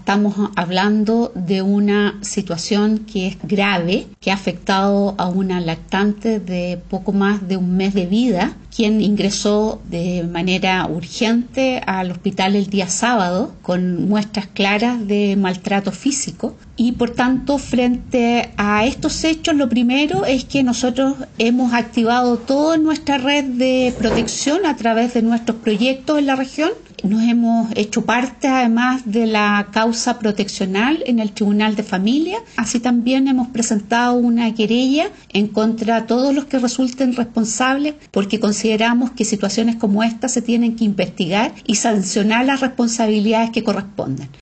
Estamos hablando de una situación que es grave, que ha afectado a una lactante de poco más de un mes de vida, quien ingresó de manera urgente al hospital el día sábado con muestras claras de maltrato físico. Y por tanto, frente a estos hechos, lo primero es que nosotros hemos activado toda nuestra red de protección a través de nuestros proyectos en la región. Nos hemos hecho parte además de la causa proteccional en el Tribunal de Familia. Así también hemos presentado una querella en contra de todos los que resulten responsables, porque consideramos que situaciones como esta se tienen que investigar y sancionar las responsabilidades que corresponden.